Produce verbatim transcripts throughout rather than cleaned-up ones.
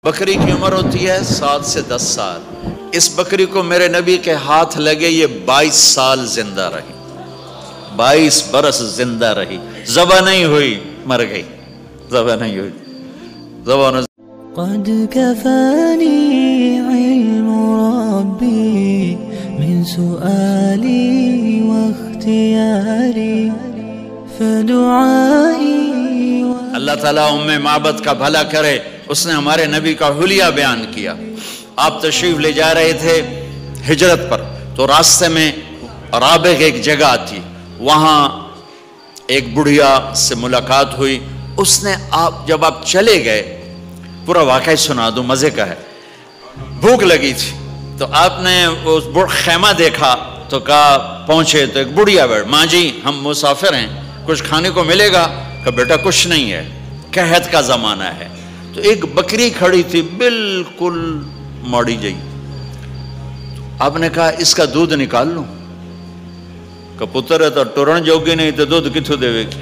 بکری کی عمر ہوتی ہے سات سے دس سال. اس بکری کو میرے نبی کے ہاتھ لگے یہ بائیس سال زندہ رہی, بائیس برس زندہ رہی, ذبح نہیں ہوئی, مر گئی, ذبح نہیں ہوئی. ذبح قد كفاني علم ربي من سؤالي واختياري فدعائي. اللہ تعالیٰ ام معبد کا بھلا کرے, اس نے ہمارے نبی کا حلیہ بیان کیا. آپ تشریف لے جا رہے تھے ہجرت پر, تو راستے میں رابغ ایک جگہ تھی, وہاں ایک بڑھیا سے ملاقات ہوئی. اس نے آپ جب آپ چلے گئے, پورا واقعہ سنا دوں, مزے کا ہے. بھوک لگی تھی تو آپ نے اس خیمہ دیکھا تو کہا, پہنچے تو ایک بڑھیا بیٹھ, ماں جی ہم مسافر ہیں, کچھ کھانے کو ملے گا؟ کہ بیٹا کچھ نہیں ہے, قحط کا زمانہ ہے. تو ایک بکری کھڑی تھی بالکل موڑی جئی. آپ نے کہا اس کا دودھ نکال لوں؟ کہ پتر ہے تو ٹورن جوگی نہیں تو دودھ کتھو دے گی,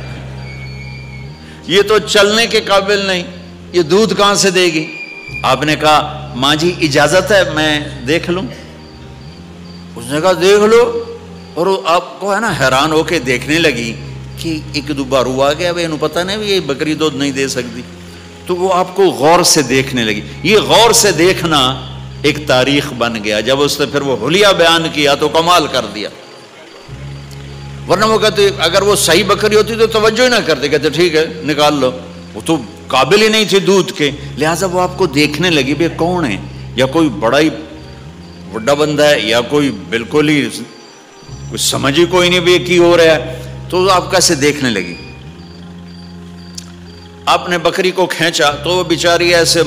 یہ تو چلنے کے قابل نہیں, یہ دودھ کہاں سے دے گی؟ آپ نے کہا ماں جی اجازت ہے میں دیکھ لوں؟ اس نے کہا دیکھ لو. اور آپ کو ہے نا حیران ہو کے دیکھنے لگی کہ ایک دو بار ہوا گیا, بھائی انہوں پتہ نہیں یہ بکری دودھ نہیں دے سکتی. تو وہ آپ کو غور سے دیکھنے لگی. یہ غور سے دیکھنا ایک تاریخ بن گیا. جب اس نے پھر وہ حلیہ بیان کیا تو کمال کر دیا. ورنہ وہ کہتے اگر وہ صحیح بکری ہوتی تو توجہ ہی نہ کرتے, کہتے ٹھیک ہے نکال لو. وہ تو قابل ہی نہیں تھی دودھ کے, لہٰذا وہ آپ کو دیکھنے لگی بھئی کون ہے, یا کوئی بڑا ہی بڑا بندہ ہے, یا کوئی بالکل ہی کچھ سمجھ ہی کوئی نہیں بھی کی ہو رہا ہے. تو آپ کیسے دیکھنے لگی. آپ نے بکری کو کھینچا تو وہ بیچاری ایسے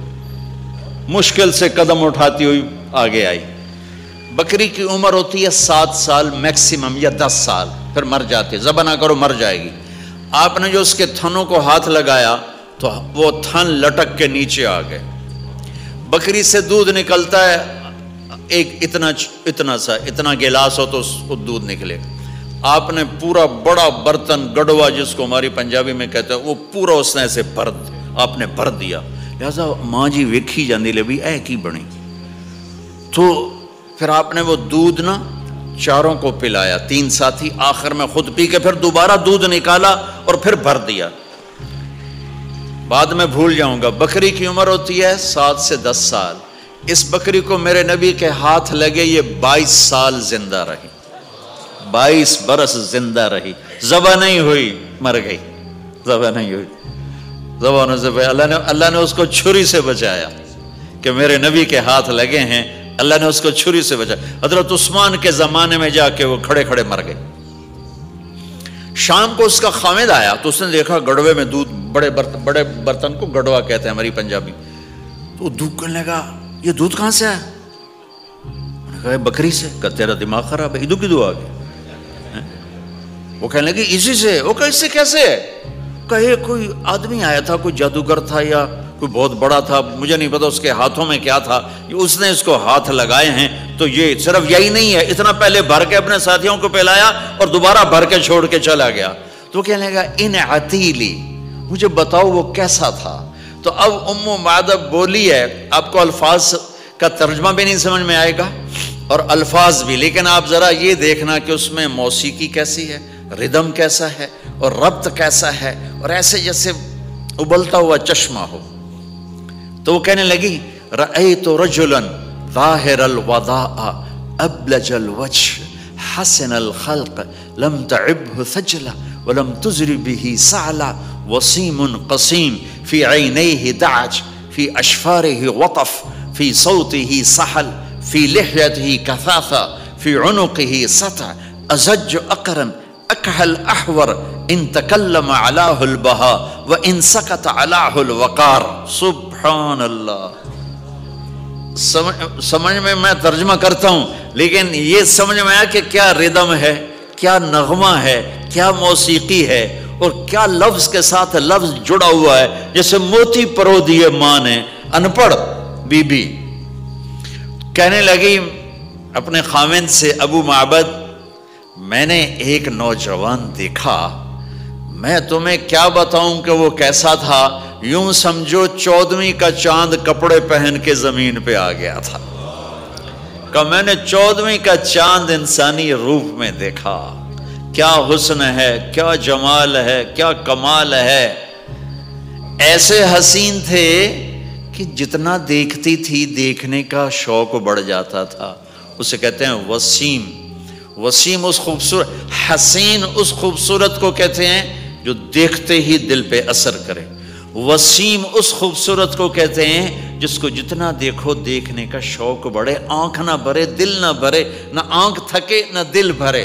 مشکل سے قدم اٹھاتی ہوئی آگے آئی. بکری کی عمر ہوتی ہے سات سال میکسیمم یا دس سال, پھر مر جاتی ہے, ذبح نہ کرو مر جائے گی. آپ نے جو اس کے تھنوں کو ہاتھ لگایا تو وہ تھن لٹک کے نیچے آ گئے. بکری سے دودھ نکلتا ہے ایک اتنا اتنا سا اتنا گلاس ہو تو اس کو دودھ نکلے. آپ نے پورا بڑا برتن گڑوا جس کو ہماری پنجابی میں کہتے ہیں, وہ پورا اس نے ایسے بھر آپ نے بھر دیا. لہذا ماں جی ویکھی جاندی لے بھی اے کی بنی. تو پھر آپ نے وہ دودھ نا چاروں کو پلایا, تین ساتھی, آخر میں خود پی کے پھر دوبارہ دودھ نکالا اور پھر بھر دیا. بعد میں بھول جاؤں گا. بکری کی عمر ہوتی ہے سات سے دس سال. اس بکری کو میرے نبی کے ہاتھ لگے یہ بائیس سال زندہ رہی, بائیس برس زندہ رہی, ذبح نہیں ہوئی, مر گئی, ذبح نہیں ہوئی. ذبح ہونے سے اللہ نے اللہ نے اس کو چھری سے بچایا کہ میرے نبی کے ہاتھ لگے ہیں, اللہ نے اس کو چھری سے بچایا. حضرت عثمان کے زمانے میں جا کے وہ کھڑے کھڑے مر گئے. شام کو اس کا خامد آیا تو اس نے دیکھا گڑوے میں دودھ, بڑے برتن, بڑے برتن کو گڑوا کہتے ہیں ہماری پنجابی. تو دودھ کرنے لگا, یہ دودھ کہاں سے آیا؟ انہوں نے کہا بکری سے. کہ تیرا دماغ خراب ہے, ادو کدو آ گیا؟ وہ کہنے لگی اسی سے. وہ کہا اس سے کیسے؟ کہے کوئی آدمی آیا تھا, کوئی جادوگر تھا یا کوئی بہت بڑا تھا, مجھے نہیں پتا اس کے ہاتھوں میں کیا تھا, اس نے اس کو ہاتھ لگائے ہیں. تو یہ صرف یہی نہیں ہے, اتنا پہلے بھر کے اپنے ساتھیوں کو پلایا اور دوبارہ بھر کے چھوڑ کے چلا گیا. تو کہنے لگا ان عتیلی, مجھے بتاؤ وہ کیسا تھا. تو اب ام معدب بولی ہے, آپ کو الفاظ کا ترجمہ بھی نہیں سمجھ میں آئے گا اور الفاظ بھی, لیکن آپ ذرا یہ دیکھنا کہ اس میں موسیقی کیسی ہے, ردم کیسا ہے اور ربط کیسا ہے, اور ایسے جیسے ابلتا ہوا چشمہ ہو. تو وہ کہنے لگی رأیت رجلا ظاہر الوضاء ابلج الوجه حسن الخلق لم تعبه ثجلا ولم تزر به سعلا وسيم قصيم في عينيه دعج في أشفاره وطف في صوته سحل في لحيته كثاثة في عنقه سطع أزج أقرا أكحل أحور إن تكلم علاه البهاء وإن سكت علاه الوقار. سبحان اللہ. سمجھ میں میں ترجمہ کرتا ہوں, لیکن یہ سمجھ میں آیا کہ کیا ردم ہے, کیا نغمہ ہے, کیا موسیقی ہے, اور کیا لفظ کے ساتھ لفظ جڑا ہوا ہے, جیسے موتی پرو دیے ماں نے. ان پڑھ بی بی کہنے لگی اپنے خاوند سے, ابو معبد میں نے ایک نوجوان دیکھا, میں تمہیں کیا بتاؤں کہ وہ کیسا تھا, یوں سمجھو چودھویں کا چاند کپڑے پہن کے زمین پہ آ گیا تھا کہ میں نے چودھویں کا چاند انسانی روپ میں دیکھا. کیا حسن ہے، کیا جمال ہے، کیا کمال ہے. ایسے حسین تھے کہ جتنا دیکھتی تھی دیکھنے کا شوق بڑھ جاتا تھا. اسے کہتے ہیں وسیم. وسیم اس خوبصورت، حسین اس خوبصورت کو کہتے ہیں جو دیکھتے ہی دل پہ اثر کرے. وسیم اس خوبصورت کو کہتے ہیں جس کو جتنا دیکھو دیکھنے کا شوق بڑھے، آنکھ نہ بھرے، دل نہ بھرے، نہ آنکھ تھکے نہ دل بھرے.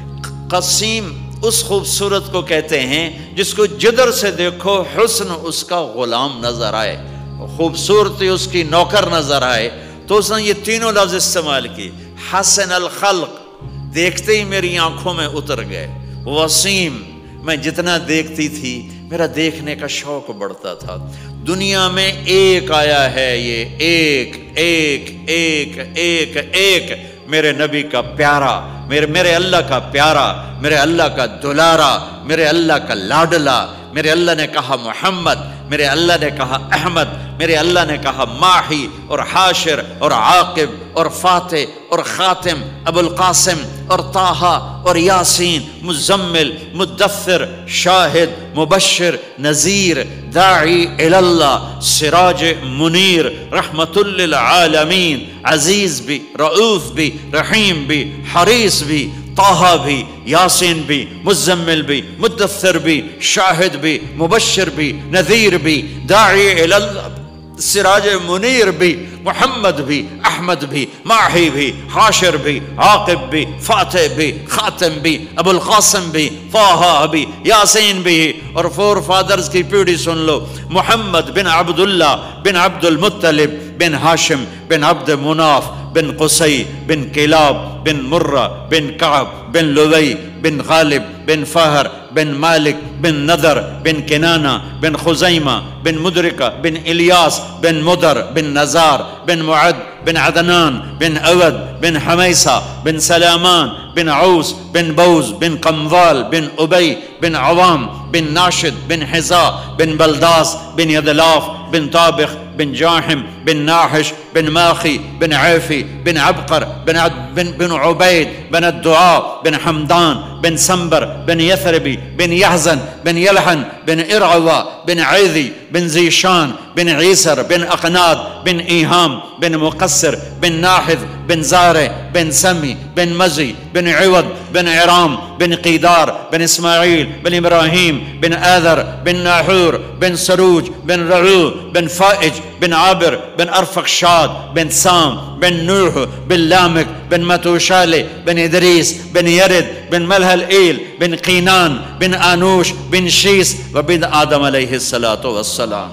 قسیم اس خوبصورت کو کہتے ہیں جس کو جدھر سے دیکھو حسن اس کا غلام نظر آئے، خوبصورتی اس کی نوکر نظر آئے. تو اس نے یہ تینوں لفظ استعمال کی. حسن الخلق، دیکھتے ہی میری آنکھوں میں اتر گئے. وسیم، میں جتنا دیکھتی تھی میرا دیکھنے کا شوق بڑھتا تھا. دنیا میں ایک آیا ہے یہ، ایک ایک ایک ایک ایک میرے نبی کا پیارا، میرے میرے اللہ کا پیارا، میرے اللہ کا دلارا، میرے اللہ کا لاڈلا. میرے اللہ نے کہا محمد، میرے اللہ نے کہا احمد، میرے اللہ نے کہا ماہی اور حاشر اور عاقب اور فاتح اور خاتم، ابو القاسم اور طٰہٰ اور یاسین، مزمل، مدثر، شاہد، مبشر، نذیر، داعی اللہ، سراج منیر، رحمت للعالمین، عزیز بھی، رؤوف بھی، رحیم بھی، حریص بھی، طٰہٰ بھی، یاسین بھی، مزمل بھی، مدثر بھی، شاہد بھی، مبشر بھی، نذیر بھی، داعی اللہ، سراج منیر بھی، محمد بھی، احمد بھی، ماہی بھی، حاشر بھی، عاقب بھی، فاتح بھی، خاتم بھی، ابو القاسم بھی، طٰہٰ بھی، یاسین بھی. اور فور فادرز کی پیڑھی سن لو. محمد بن عبداللہ بن عبد المطلب بن ہاشم بن عبد مناف بن قصی بن کلاب بن مرہ بن کعب بن لوی بن غالب بن فہر بن مالک بن نضر بن کنانہ بن خزیمہ بن مدرکہ بن الیاس بن مدر بن نزار بن معد بن عدنان بن اود بن حمیسہ بن سلامان بن عوس بن بوز بن قموال بن ابی بن عوام بن ناشد بن حزا بن بلداس بن یدلاف بن طابخ بن جاحم بن ناحش بن ماخی بن عیفی بن عبقر بن بن بن عبید بن الدعاء بن حمدان بن سنبر بن یثربی بن یحزن بن یلحن بن ارعوا بن عیذی بن زیشان بن عیسر بن اقناد بن ایہام بن مقصر بن ناحذ بن زارع بن سمی بن مزی بن عوض بن عرام بن قیدار بن اسماعیل بن ابراہیم بن آذر بن ناحور بن سروج بن رعو بن فائج بن عابر بن ارفخشاد بن سام بن نوح بن لامك بن متوشالي بن إدريس بن يرد بن ملهل إيل بن قينان بن آنوش بن شيس وبن آدم عليه الصلاة والسلام.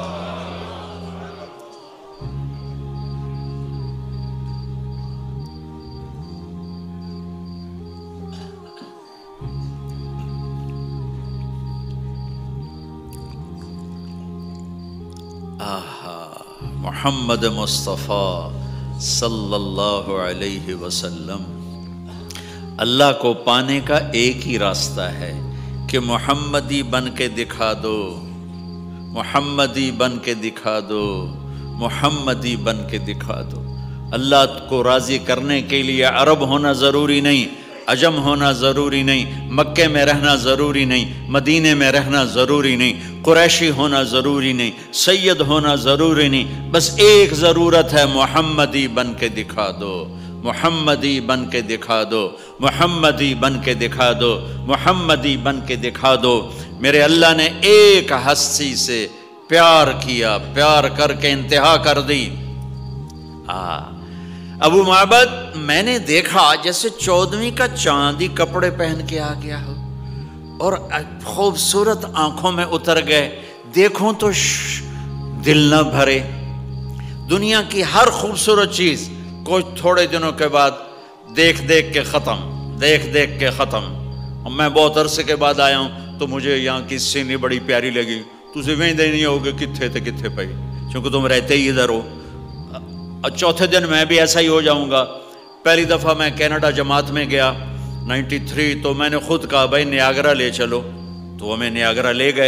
محمد مصطفیٰ صلی اللہ علیہ وسلم. اللہ کو پانے کا ایک ہی راستہ ہے کہ محمدی بن کے دکھا دو، محمدی بن کے دکھا دو، محمدی بن کے دکھا دو. اللہ کو راضی کرنے کے لیے عرب ہونا ضروری نہیں، عجم ہونا ضروری نہیں، مکے میں رہنا ضروری نہیں، مدینے میں رہنا ضروری نہیں، قریشی ہونا ضروری نہیں، سید ہونا ضروری نہیں. بس ایک ضرورت ہے، محمدی بن کے دکھا دو، محمدی بن کے دکھا دو، محمدی بن کے دکھا دو، محمدی بن کے دکھا دو. میرے اللہ نے ایک ہستی سے پیار کیا، پیار کر کے انتہا کر دی. آہ ابو معبد، میں نے دیکھا جیسے چودھویں کا چاندی کپڑے پہن کے آ گیا ہو اور خوبصورت آنکھوں میں اتر گئے. دیکھوں تو دل نہ بھرے. دنیا کی ہر خوبصورت چیز کچھ تھوڑے دنوں کے بعد دیکھ دیکھ کے ختم، دیکھ دیکھ کے ختم. اور میں بہت عرصے کے بعد آیا ہوں تو مجھے یہاں کی سینری بڑی پیاری لگی. تجھے وہیں نہیں ہوگے کتھے تھے کتھے پہ، چونکہ تم رہتے ہی ادھر ہو. اور چوتھے دن میں بھی ایسا ہی ہو جاؤں گا. پہلی دفعہ میں کینیڈا جماعت میں گیا نائنٹی تھری، تو میں نے خود کہا بھائی نیاگرا لے چلو، تو ہمیں نیاگرا لے گئے.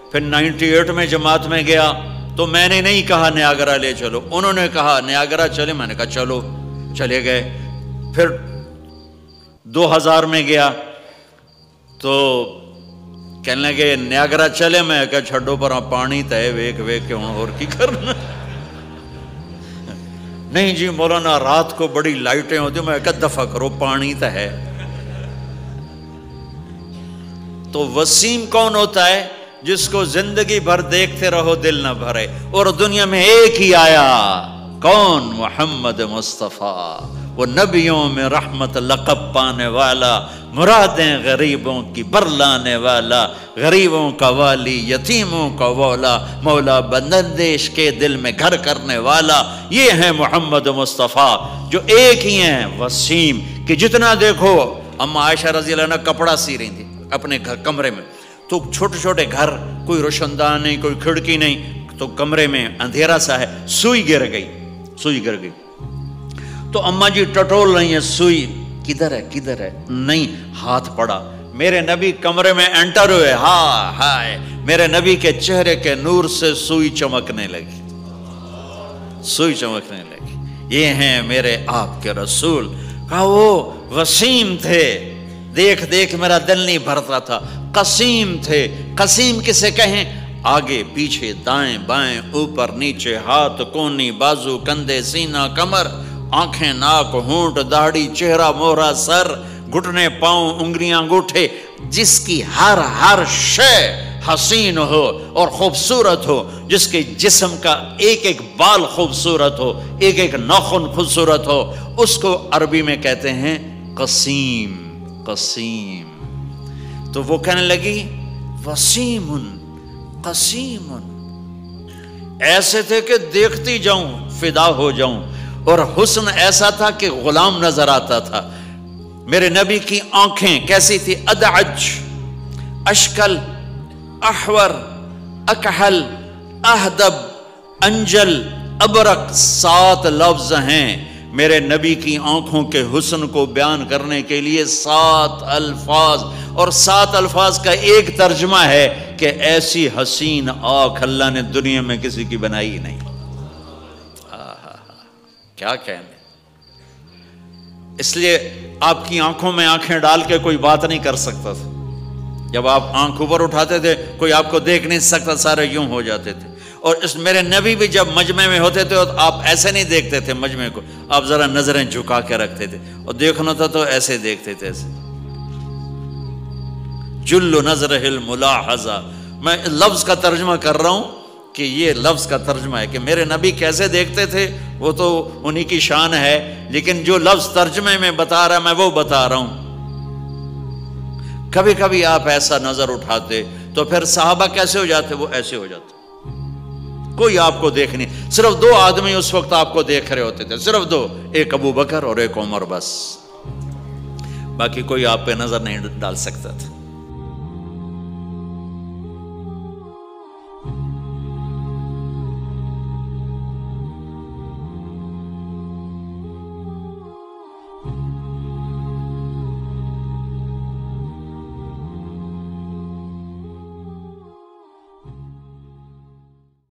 پھر نائنٹی ایٹ میں جماعت میں گیا تو میں نے نہیں کہا نیاگرا لے چلو، انہوں نے کہا نیاگرا چلے، میں نے کہا چلو، چلے گئے۔ پھر دو ہزار میں گیا تو کہنے لگے نیاگرا چلے، میں کہا چھڈو پر پانی تے ویک ویک کے ہوں اور کی کرنا۔ نہیں جی مولانا رات کو بڑی لائٹیں ہوتی، میں کہا دفع کرو پانی تے ہے۔ تو وسیم کون ہوتا ہے؟ جس کو زندگی بھر دیکھتے رہو دل نہ بھرے، اور دنیا میں ایک ہی آیا، کون؟ محمد مصطفیٰ، وہ نبیوں میں رحمت لقب پانے والا، مرادیں غریبوں کی برلانے والا، غریبوں کا والی، یتیموں کا مولا، مولا بندندیش کے دل میں گھر کرنے والا، یہ ہے محمد مصطفیٰ جو ایک ہی ہیں وسیم، کہ جتنا دیکھو۔ اما عائشہ رضی اللہ عنہ کپڑا سی رہی تھی اپنے گھر کمرے میں، تو چھوٹے چھوٹے گھر، کوئی روشن دان نہیں، کوئی کھڑکی نہیں، تو کمرے میں اندھیرا سا ہے، سوئی گر گئی، سوئی گر گئی تو اماں جی ٹٹول رہی ہیں، سوئی کدھر ہے کدھر ہے؟ نہیں، ہاتھ پڑا، میرے نبی کمرے میں انٹر ہوئے، ہاں ہائے، میرے نبی کے چہرے کے نور سے سوئی چمکنے لگی، سوئی چمکنے لگی، یہ ہیں میرے آپ کے رسول۔ کہا وہ وسیم تھے، دیکھ دیکھ میرا دل نہیں بھرتا تھا، قسیم تھے۔ قسیم کسے کہیں؟ آگے پیچھے دائیں بائیں اوپر نیچے، ہاتھ کونی بازو کندھے سینہ کمر، آنکھیں ناک ہونٹ داڑھی چہرہ مہرہ سر گھٹنے پاؤں انگلیاں انگوٹھے، جس کی ہر ہر شے حسین ہو اور خوبصورت ہو، جس کے جسم کا ایک ایک بال خوبصورت ہو، ایک ایک ناخن خوبصورت ہو، اس کو عربی میں کہتے ہیں قسیم، قسیم۔ تو وہ کہنے لگی وسیم قسیم، ایسے تھے کہ دیکھتی جاؤں فدا ہو جاؤں، اور حسن ایسا تھا کہ غلام نظر آتا تھا۔ میرے نبی کی آنکھیں کیسی تھی؟ ادعج، اشکل، احور، اکحل، اہدب، انجل، ابرق، سات لفظ ہیں میرے نبی کی آنکھوں کے حسن کو بیان کرنے کے لیے، سات الفاظ، اور سات الفاظ کا ایک ترجمہ ہے کہ ایسی حسین آنکھ اللہ نے دنیا میں کسی کی بنائی نہیں۔ کیا کہنے، اس لیے آپ کی آنکھوں میں آنکھیں ڈال کے کوئی بات نہیں کر سکتا تھا۔ جب آپ آنکھ اوپر اٹھاتے تھے کوئی آپ کو دیکھ نہیں سکتا، سارے یوں ہو جاتے تھے۔ اور اس میرے نبی بھی جب مجمع میں ہوتے تھے آپ ایسے نہیں دیکھتے تھے مجمع کو، آپ ذرا نظریں جھکا کے رکھتے تھے، اور دیکھنا تھا تو ایسے دیکھتے تھے، ایسے جل نظرہ الملاحظہ۔ میں لفظ کا ترجمہ کر رہا ہوں کہ یہ لفظ کا ترجمہ ہے کہ میرے نبی کیسے دیکھتے تھے، وہ تو انہی کی شان ہے، لیکن جو لفظ ترجمے میں بتا رہا میں وہ بتا رہا ہوں۔ کبھی کبھی آپ ایسا نظر اٹھاتے تو پھر صحابہ کیسے ہو جاتے؟ وہ ایسے ہو جاتے، کوئی آپ کو دیکھ نہیں، صرف دو آدمی اس وقت آپ کو دیکھ رہے ہوتے تھے، صرف دو، ایک ابو بکر اور ایک عمر، بس، باقی کوئی آپ پہ نظر نہیں ڈال سکتا تھا۔